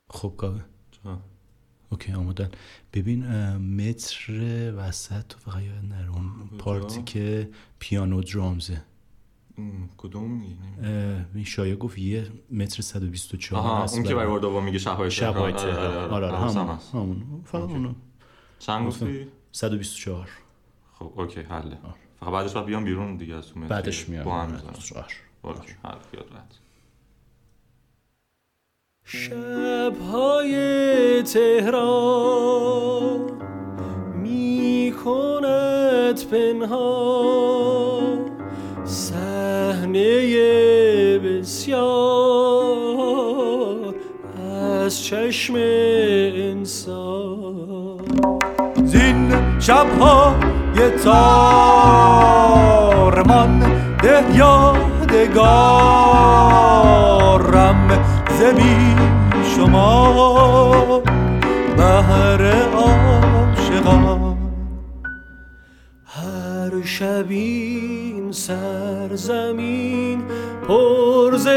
خب کاوه اوکی آمادن. ببین متر وسط تو فقط یاد نره اون پارتی که پیانو درامزه. کدوم میگی؟ این شایعه گفت 1.124 متر. اون که برای بار دوم میگه شب‌های تهران. آره همون فقط اونو. چند گفتی؟ 124. خب اوکی حله. فقط بعدش باید بیام بیرون دیگه از اون متر. بعدش میام. با هم میزنم. اوکی حل بیاد بعد. شب‌های تهران می‌کند پنهان صحنه بسیار از چشم انسان. زین شب‌های تارمان ده یادگارم زمین شما بهر عاشقان. هر شب این سرزمین پر ز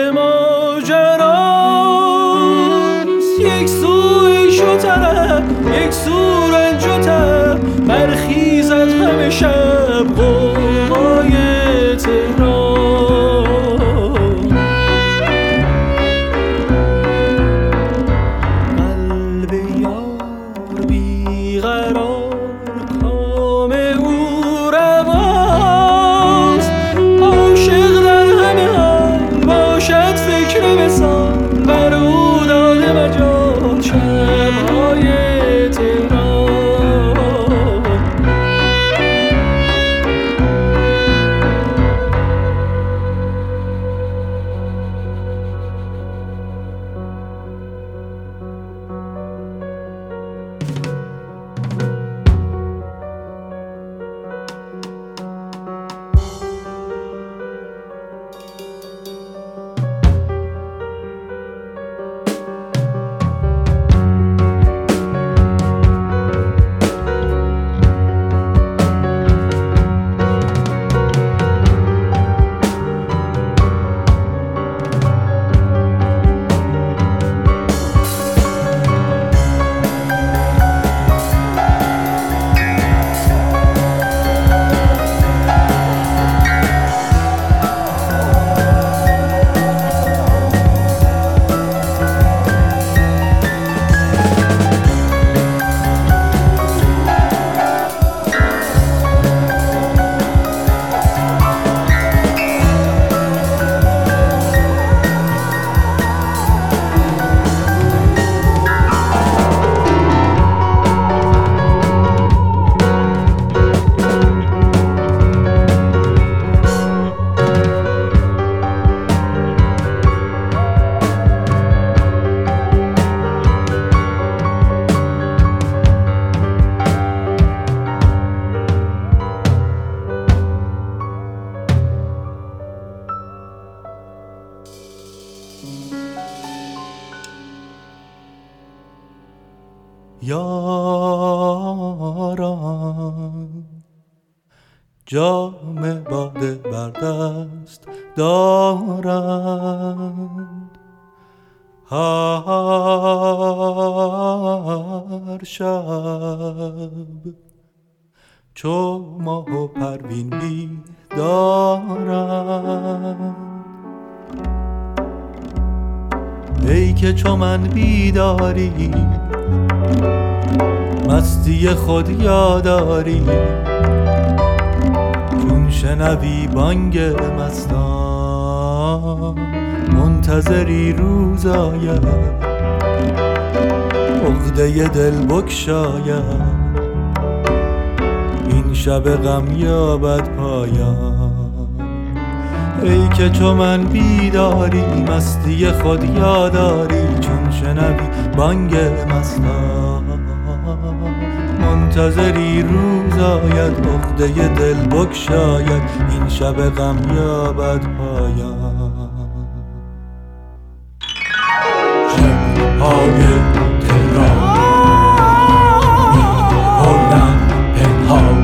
ماجراست، یک سو عیش و طرب یک سو رنج و تب، برخیزد همه شب غوغای تهران. یاران جام باده بر دست دارند، هر شب چو ماه و پروین بیدارند. ای که چو من بیداری مستی خود یاداری، چون شنوی بانگ مستان منتظری روز آید، عقده دل بگشاید، این شب غم یابد پایان. ای که چو من بیداری مستی خود یاداری، چون شنوی بانگ مستان منتظری روز آید، عقده دل بگشاید، این شب غم یابد پایان. شب‌های تهران می‌پردن پنهان،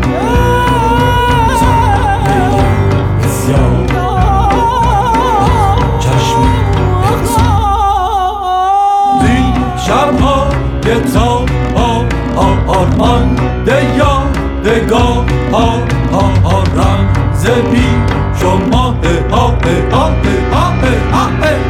صحنه بسیار از چشم انسان. زین شب‌ها یه تا آرمانده یادگاه ها رمز بی شما